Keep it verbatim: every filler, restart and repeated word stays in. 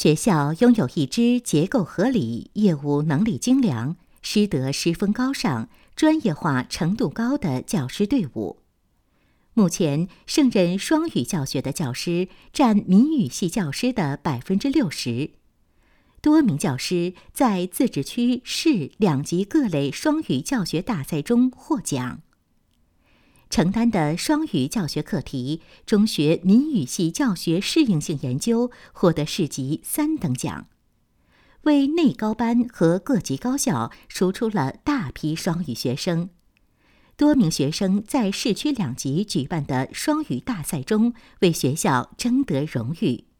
学校拥有一支结构合理、业务能力精良、师德师风高尚、专业化程度高的教师队伍。目前，胜任双语教学的教师占闽语系教师的百分之六十。多名教师在自治区、市两级各类双语教学大赛中获奖。承担的双语教学课题中学闽语系教学适应性研究获得市级三等奖，为内高班和各级高校输出了大批双语学生。多名学生在市区两级举办的双语大赛中为学校争得荣誉。